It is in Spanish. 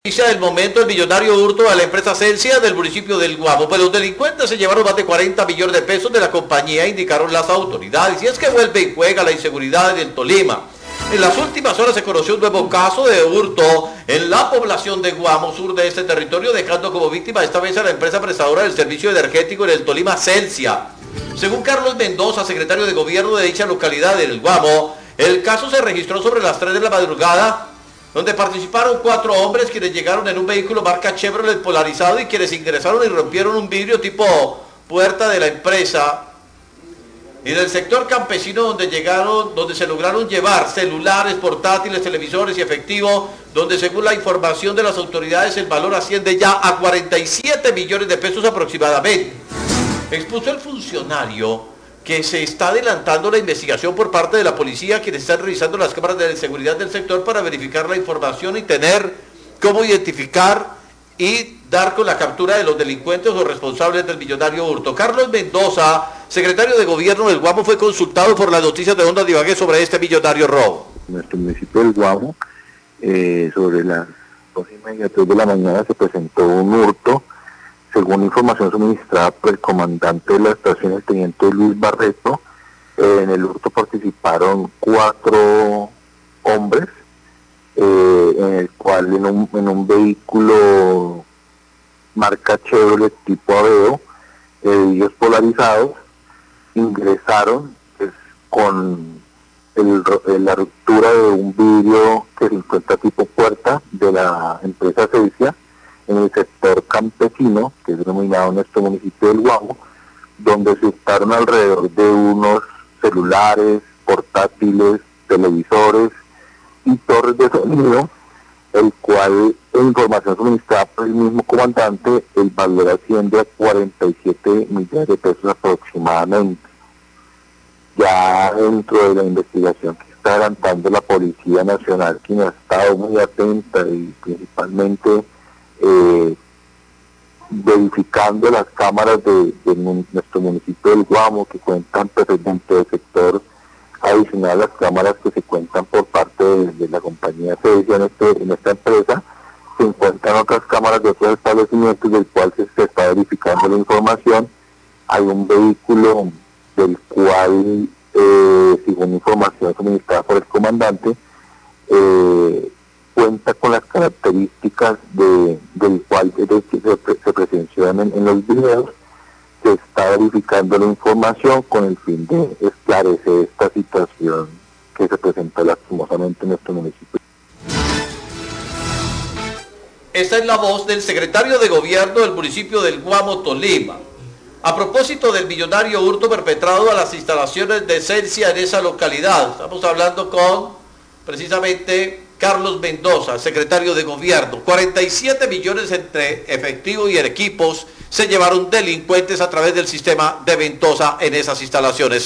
Inicia el momento el millonario hurto a la empresa Celsia del municipio del Guamo, pues los delincuentes se llevaron más de 40 millones de pesos de la compañía, indicaron las autoridades, y es que vuelve y juega la inseguridad en el Tolima. En las últimas horas se conoció un nuevo caso de hurto en la población de Guamo, sur de este territorio, dejando como víctima esta vez a la empresa prestadora del servicio energético en el Tolima, Celsia. Según Carlos Mendoza, secretario de gobierno de dicha localidad del Guamo, el caso se registró sobre las 3 de la madrugada, donde participaron 4 hombres quienes llegaron en un vehículo marca Chevrolet polarizado y quienes ingresaron y rompieron un vidrio tipo puerta de la empresa. Y del sector campesino donde se lograron llevar celulares, portátiles, televisores y efectivo, donde según la información de las autoridades el valor asciende ya a 47 millones de pesos aproximadamente. Expuso el funcionario que se está adelantando la investigación por parte de la policía, quienes están revisando las cámaras de seguridad del sector para verificar la información y tener cómo identificar y dar con la captura de los delincuentes o responsables del millonario hurto. Carlos Mendoza, secretario de gobierno del Guamo, fue consultado por las noticias de Onda de Ibagué sobre este millonario robo. En nuestro municipio del Guamo, sobre las 2:30, 3 de la mañana, se presentó un hurto. Según información suministrada por el comandante de la estación, el teniente Luis Barreto, en el hurto participaron 4 hombres, en el cual en un vehículo marca Chevrolet tipo Aveo, ellos polarizados, ingresaron con la ruptura de un vidrio que se encuentra tipo puerta de la empresa Celsia, en el sector campesino, que es denominado en nuestro municipio del Guamo, donde se hurtaron alrededor de unos celulares, portátiles, televisores y torres de sonido, el cual, en información suministrada por el mismo comandante, el valor asciende a 47 millones de pesos aproximadamente. Ya dentro de la investigación que está adelantando la Policía Nacional, quien ha estado muy atenta y principalmente verificando las cámaras de nuestro municipio del Guamo, que cuentan dentro del sector adicional a las cámaras que se cuentan por parte de la compañía Celsia en esta empresa, se encuentran otras cámaras de otros establecimientos del cual se está verificando la información. Hay un vehículo del cual, según información suministrada por el comandante, cuenta con las características del cual se presenció en los videos. Se está verificando la información con el fin de esclarecer esta situación que se presentó lastimosamente en nuestro municipio. Esta es la voz del secretario de gobierno del municipio del Guamo, Tolima. A propósito del millonario hurto perpetrado a las instalaciones de Celsia en esa localidad, estamos hablando con precisamente Carlos Mendoza, secretario de gobierno. 47 millones entre efectivo y equipos se llevaron delincuentes a través del sistema de Ventosa en esas instalaciones.